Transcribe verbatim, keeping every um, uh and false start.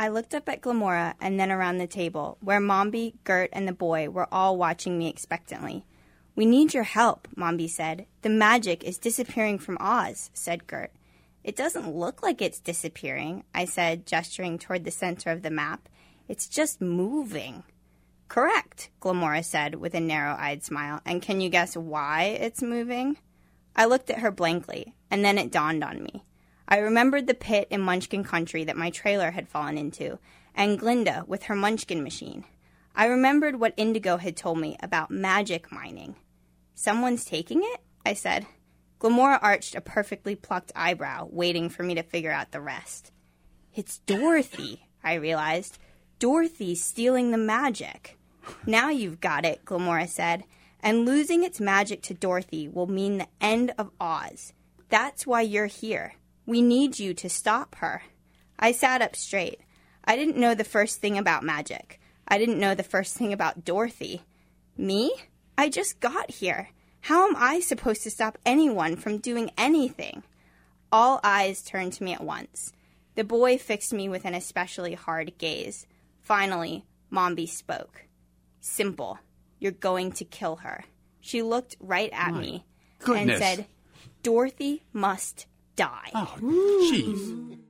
I looked up at Glamora and then around the table, where Mombi, Gert, and the boy were all watching me expectantly. "We need your help," Mombi said. "The magic is disappearing from Oz," said Gert. "It doesn't look like it's disappearing," I said, gesturing toward the center of the map. "It's just moving." "Correct," Glamora said with a narrow-eyed smile. "And can you guess why it's moving?" I looked at her blankly, and then it dawned on me. I remembered the pit in Munchkin Country that my trailer had fallen into, and Glinda with her Munchkin machine. I remembered what Indigo had told me about magic mining. "Someone's taking it?" I said. Glamora arched a perfectly plucked eyebrow, waiting for me to figure out the rest. "It's Dorothy," I realized. "Dorothy's stealing the magic." "Now you've got it," Glamora said. "And losing its magic to Dorothy will mean the end of Oz. That's why you're here. We need you to stop her." I sat up straight. I didn't know the first thing about magic. I didn't know the first thing about Dorothy. Me? I just got here. How am I supposed to stop anyone from doing anything? All eyes turned to me at once. The boy fixed me with an especially hard gaze. Finally, Mombi spoke. "Simple. You're going to kill her." She looked right at My me goodness. and said, "Dorothy must die." Oh, jeez.